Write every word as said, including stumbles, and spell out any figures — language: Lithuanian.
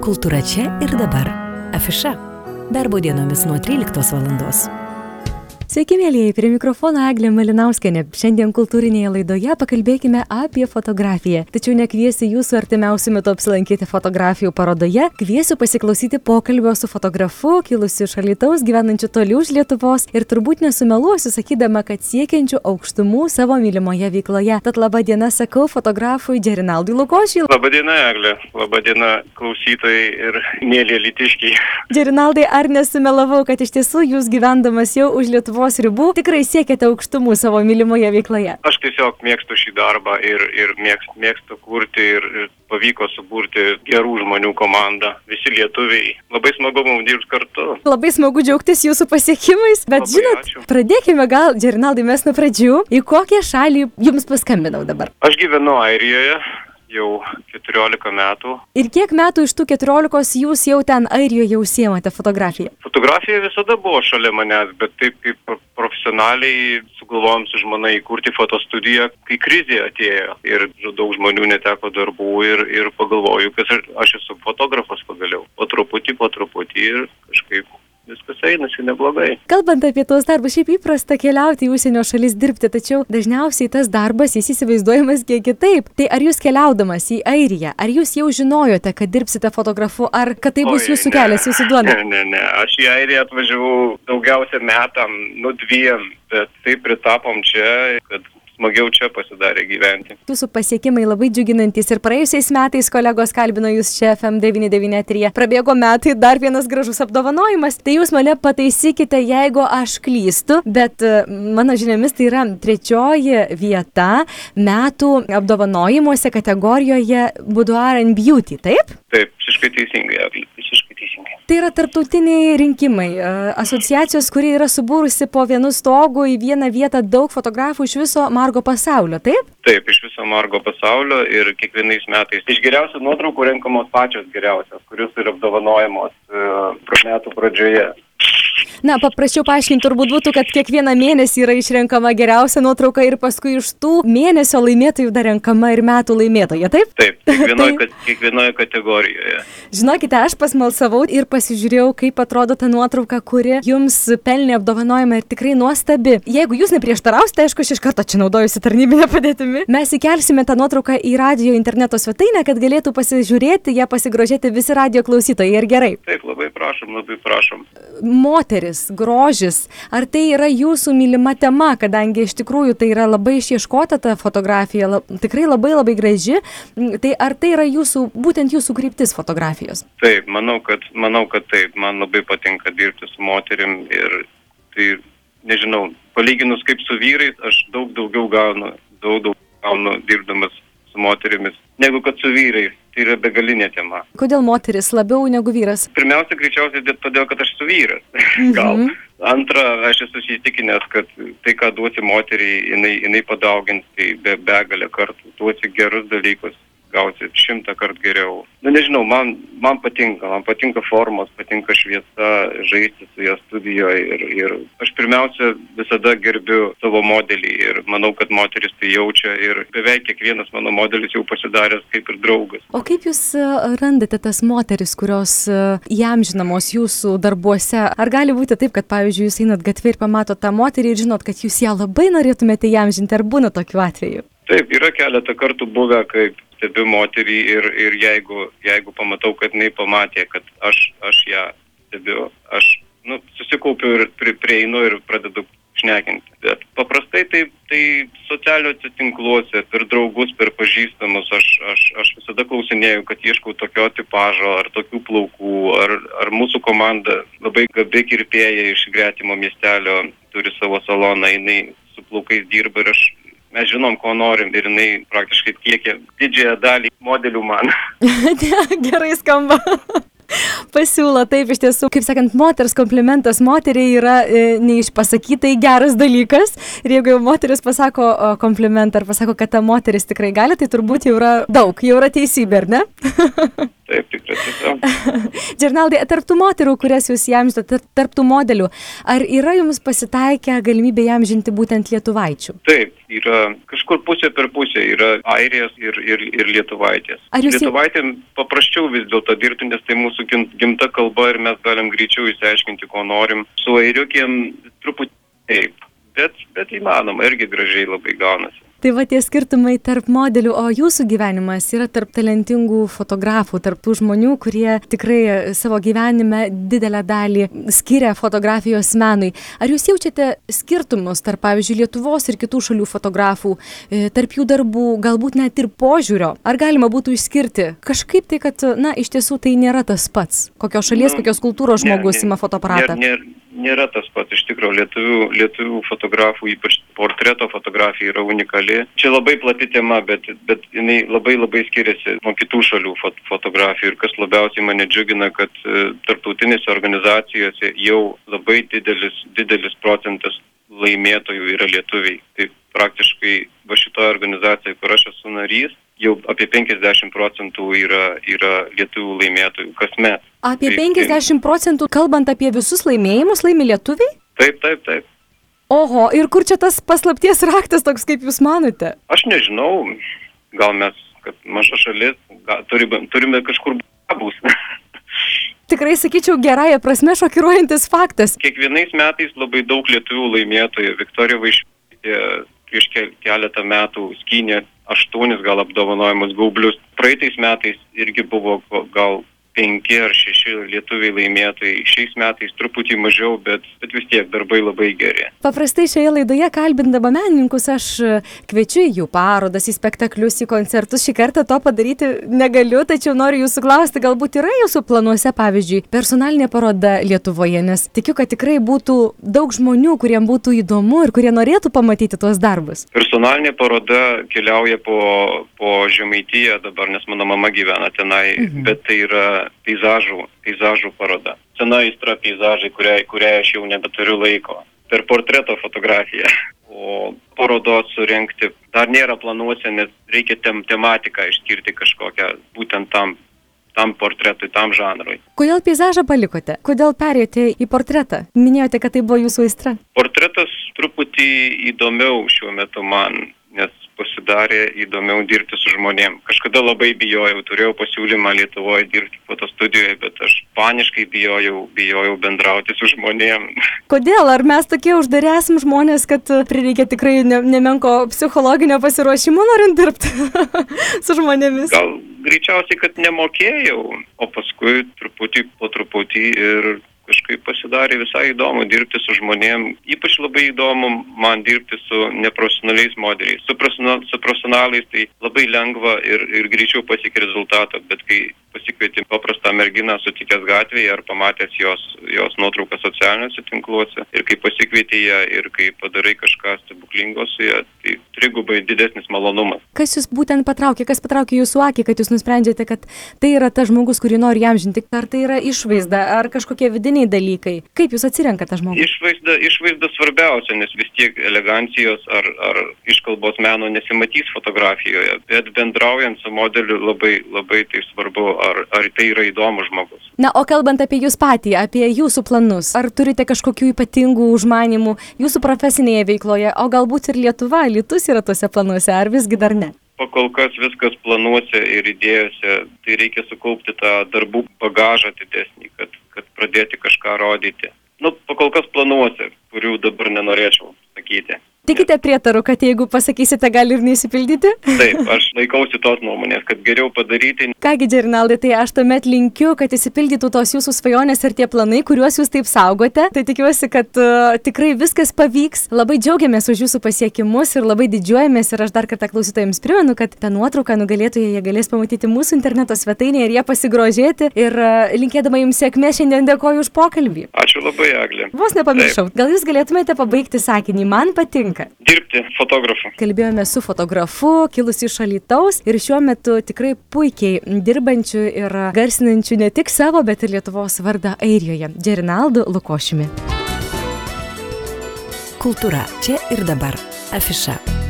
Kultūra čia ir dabar. Afiša. Darbo dienomis nuo tryliktos valandos. Sveiki, mėlyjei, prie mikrofono Eglė Malinauskienė. Šiandien kultūrinėje laidoje pakalbėkime apie fotografiją. Tačiau nekviesiu jūsų artimiausiu metu apsilankyti fotografijų parodoje. Kviesiu pasiklausyti pokalbio su fotografu, kilusiu iš Alytaus, gyvenančiu toli už Lietuvos ir turbūt nesumeluosiu, sakydama, kad siekiančių aukštumų savo mylimoje veikloje. Tad laba diena, sakau fotografui Džerinaldui Lukošiui. Labą dieną, Eglė. Labą dieną, klausytojai ir mėly alytiškiai. Džerinaldai, ar nesumelavau, kad iš tiesų jūs gyvendamas jau už Lietuvos ribų tikrai siekiate aukštumų savo mylimoje veikloje? Aš tiesiog mėgstu šį darbą ir, ir mėgstu, mėgstu kurti ir, ir pavyko suburti gerų žmonių komandą. Visi lietuviai. Labai smagu mums dirbti kartu. Labai smagu džiaugtis jūsų pasiekimais, bet Labai žinot, ačiū. Pradėkime gal, Džerinaldai, mes nuo pradžių. Į kokią šalį jums paskambinau dabar? Aš gyvenu Airijoje jau keturiolika metų. Ir kiek metų iš tų keturiolikos jūs jau ten Airijoje užsiemate fotografiją? Fotografija visada buvo šalia manęs, bet taip kaip profesionaliai sugalvojom su žmona įkurti fotostudiją, kai krizė atėjo ir daug žmonių neteko darbų ir, ir pagalvoju, kad aš esu fotografas pagaliau. Po truputį, po truputį ir kažkaip viskas einasi neblogai. Kalbant apie tos darbus, šiaip įprasta keliauti į užsienio šalis dirbti, tačiau dažniausiai tas darbas jis įsivaizduojamas kiek kitaip. Tai ar jūs keliaudamas į Airiją, ar jūs jau žinojote, kad dirbsite fotografu, ar kad tai bus Oi, jūsų ne. kelias, jūsų duona? Ne, ne, ne. Aš į Airiją atvažiavau daugiausia metam, nu dviem, bet taip pritapom čia, kad smagiau čia pasidarė gyventi. Jūsų pasiekimai labai džiuginantys ir praėjusiais metais kolegos kalbino jūs čia F M devyni devyni eteryje. Prabėgo metai, dar vienas gražus apdovanojimas. Tai jūs mane pataisykite, jeigu aš klystu, bet mano žiniomis tai yra trečioji vieta metų apdovanojimuose kategorijoje Boudoir and Beauty, taip? Taip, visiškai teisingai, Eglė, visiškai teisingai. Tai yra tarptautiniai rinkimai, asociacijos, kuri yra subūrusi po vienu stogu į vieną vietą daug fotografų iš viso margo pasaulio, taip? Taip, iš viso margo pasaulio ir kiekvienais metais iš geriausių nuotraukų renkamos pačios geriausios, kurios yra apdovanojamos uh, metų pradžioje. Na, paprasčiau paaiškinti turbūt būtų, kad kiekvieną mėnesį yra išrenkama geriausia nuotrauka ir paskui iš tų mėnesio laimėtojų dar renkama ir metų laimėtoja, taip? Taip, kiekvienoje Tai- kiekvienoje kategorijoje. Žinokite, aš pasmalsavau ir pasižiūrėjau, kaip atrodo ta nuotrauka, kuri jums pelnė apdovanojimą ir tikrai nuostabi. Jeigu jūs neprieštarausite, aišku, aš iš karto čia naudojusi tarnybinę padėtimi, mes įkelsime tą nuotrauką į radio interneto svetainę, kad galėtų pasižiūrėti, ją pasigrožėti visi radio klausytojai. Ir gerai. Taip, labai prašom, labai prašom. Moteris, grožis, ar tai yra jūsų mylima tema, kadangi iš tikrųjų tai yra labai išieškota ta fotografija, lab, tikrai labai labai graži, tai ar tai yra jūsų, būtent jūsų kryptis fotografijos? Taip, manau, kad, manau, kad taip. Man labai patinka dirbti su moterim ir tai, nežinau, palyginus kaip su vyrais, aš daug daugiau gaunu, daug daugiau gaunu dirbdamas su moterimis, negu kad su vyrais. Tai yra begalinė tema. Kodėl moteris labiau negu vyras? Pirmiausia, greičiausiai dėl- todėl, kad aš su vyras. Gal. Antra, aš esu įsitikinęs, kad tai, ką duosi moteriai, jinai, jinai padaugins tai be begalę kartų. Duosi gerus dalykus, gausi šimtą kartų geriau. Nu, nežinau, man, man patinka, man patinka formos, patinka šviesa, žaisti su ją studijoje ir, ir aš pirmiausia visada gerbiu savo modelį ir manau, kad moteris tai jaučia ir beveik kiekvienas mano modelis jau pasidaręs kaip ir draugas. O kaip jūs e, randate tas moteris, kurios e, įamžinamos jūsų darbuose? Ar gali būti taip, kad, pavyzdžiui, jūs einat gatvė ir pamatot tą moterį ir žinot, kad jūs ją labai norėtumėte įamžinti, ar būna tokių atvejų? Taip, yra keletą kartų buvę, kaip stebiu moterį ir, ir jeigu, jeigu pamatau, kad jinai pamatė, kad aš, aš ją stebiu, aš nu, susikaupiu ir pri, prieinu ir pradedu šnekinti. Bet paprastai tai, tai socialiniuose tinkluose, per draugus, per pažįstamus, aš, aš, aš visada klausinėjau, kad ieškau tokio tipažo ar tokių plaukų, ar, ar mūsų komanda labai gabi kirpėja iš gretimo miestelio turi savo saloną, jinai su plaukais dirba ir aš mes žinom, ko norim ir jinai praktiškai tiekia didžiąją dalį modelių man. Gerai skamba. Pasiūlo, taip, iš tiesų, kaip sakant, moters komplimentas moteriai yra e, neišpasakytai geras dalykas. Ir jeigu jau moteris pasako o, komplimentą ar pasako, kad ta moteris tikrai gali, tai turbūt jau yra daug, jau yra teisybė, ar ne? taip, tikrai tiesiog. Džernaldai, tarp tų moterų, kurias jūs įamžinate, tarp, tarp tų modelių, ar yra jums pasitaikę galimybė įamžinti būtent lietuvaičių? Taip, yra kažkur pusė per pusę, yra airės ir, ir, ir lietuvaitės. Jūs... Lietuvaitėm paprasčiau vis dėlto dirbti, nes tai mūsų gimta kalba ir mes galim greičiau išsiaiškinti, ko norim. Su airiukėm truputį taip, bet, bet įmanoma, irgi gražiai labai gaunasi. Tai va tie skirtumai tarp modelių, o jūsų gyvenimas yra tarp talentingų fotografų, tarp tų žmonių, kurie tikrai savo gyvenime didelę dalį skiria fotografijos menui. Ar jūs jaučiate skirtumus tarp, pavyzdžiui, Lietuvos ir kitų šalių fotografų, tarp jų darbų, galbūt net ir požiūrio? Ar galima būtų išskirti kažkaip tai, kad, na, iš tiesų tai nėra tas pats? Kokios šalies, nu, kokios kultūros žmogus ima fotoaparatą? Nėra, nėra, nėra tas pats, iš tikrųjų, lietuvių, lietuvių fotografų, ypač portreto fotografija yra unikali. Čia labai plati tema, bet, bet jinai labai labai skiriasi nuo kitų šalių fot, fotografijų. Ir kas labiausiai mane džiugina, kad e, tarptautinėse organizacijose jau labai didelis, didelis procentas laimėtojų yra lietuviai. Tai praktiškai va šitoje organizacijoje, kur aš esu narys, jau apie penkiasdešimt procentų yra, yra lietuvių laimėtojų kasmet. Apie penkiasdešimt procentų, kalbant apie visus laimėjimus, laimi lietuviai? Taip, taip, taip. Oho, ir kur čia tas paslapties raktas toks, kaip jūs manote? Aš nežinau, gal mes, kad maža šalis, gal, turime, turime kažkur babus. Tikrai, sakyčiau, gerąją prasme šokiruojantis faktas. Kiekvienais metais labai daug lietuvių laimėtojų. Viktorija Vaišvytė prieš keletą metų skynė aštuonis gal apdovanojimus gaublius. Praeitais metais irgi buvo gal penki ar šeši lietuviai laimėtojai. Šiais metais truputį mažiau, bet, bet vis tiek darbai labai geri. Paprastai šioje laidoje kalbindama menininkus aš kviečiu į jų parodas, į spektaklius, į koncertus. Šį kartą to padaryti negaliu, tačiau noriu jūsų klausti, galbūt yra jūsų planuose, pavyzdžiui, personalinė paroda Lietuvoje, nes tikiu, kad tikrai būtų daug žmonių, kuriem būtų įdomu ir kurie norėtų pamatyti tuos darbus. Personalinė paroda keliauja po, po Žemaitiją dabar, nes mano mama gyvena tenai, mhm. bet tai yra peizažų, peizažų paroda. Sena aistra peizažai, kuriai, kuriai aš jau nebeturiu laiko. Per portreto fotografiją. O parodos surengti dar nėra planuose, nes reikia tem, tematiką išskirti kažkokią būtent tam, tam portretui, tam žanrui. Kodėl peizažą palikote? Kodėl perėjote į portretą? Minėjote, kad tai buvo jūsų aistra. Portretas truputį įdomiau šiuo metu man, nes pasidarė įdomiau dirbti su žmonėm. Kažkada labai bijojau, turėjau pasiūlymą Lietuvoje dirbti fotostudijoje, bet aš paniškai bijojau, bijojau bendrauti su žmonėm. Kodėl? Ar mes tokie uždari esam žmonės, kad prireikia tikrai ne, nemenko psichologinio pasiruošimo norint dirbti su žmonėmis? Gal greičiausiai, kad nemokėjau, o paskui truputį po truputį ir kažkaip pasidarė visai įdomu dirbti su žmonėm. Ypač labai įdomu man dirbti su neprofesionaliais modeliais. Su, su profesionalais tai labai lengva ir, ir greičiau pasiekti rezultatą, bet kai pasikvieti paprastą merginą sutikęs gatvėje ar pamatęs jos, jos nuotrauką socialiniuose tinkluose ir kai pasikvieti ją ir kai padarai kažką stebuklingo su ją, tai trigubai didesnis malonumas. Kas jūs būtent patraukė, kas patraukė jūsų akį, kad jūs nusprendžiate, kad tai yra tas žmogus, kurį nori įamžinti? Ar tai yra išvaizda, ar kažkokie vidiniai dalykai? Kaip jūs atsirenkate tą žmogų? Išvaizda, išvaizda svarbiausia, nes vis tiek elegancijos ar, ar iškalbos meno nesimatys fotografijoje, bet bendraujant su modeliu labai, labai tai svarbu, ar, ar tai yra įdomus žmogus. Na, o kalbant apie jūs patį, apie jūsų planus, ar turite kažkokių ypatingų užmanimų jūsų profesinėje veikloje, o galbūt ir Lietuva, Alytus yra tuose planuose, ar visgi dar ne? Pakol kas viskas planuose ir idėjose, tai reikia sukaupti tą darbų bagažą didesnį, kad, kad pradėti kažką rodyti. Nu, pakol kas planuose, kurių dabar nenorėčiau sakyti. Tikite prietarų, kad jeigu pasakysite, gali ir neįsipildyti? Taip, aš laikausi tos nuomonės, kad geriau padaryti. Kągi, Džernaldai, tai aš tuomet linkiu, kad įsipildytų tos jūsų svajonės ir tie planai, kuriuos jūs taip saugote. Tai tikiuosi, kad uh, tikrai viskas pavyks. Labai džiaugiamės už jūsų pasiekimus ir labai didžiuojamės. Ir aš dar kartą klausytojams primenu, kad tą nuotrauką nugalėtoje jie galės pamatyti mūsų interneto svetainėje ir ją pasigrožėti. Ir uh, linkėdama jums sėkmės šiandien dėkoju už pokalbį. Ačiū labai, Eglė. Vos nepamiršau. Taip. Gal jūs galėtumėte pabaigti sakinį? Man patinka. Dirbti fotografu. Kalbėjome su fotografu, kilusiu iš Alytaus ir šiuo metu tikrai puikiai dirbančiu ir garsinančiu ne tik savo, bet ir Lietuvos vardą Airijoje, Džernaldu Lukošiumi. Kultūra čia ir dabar. Afiša.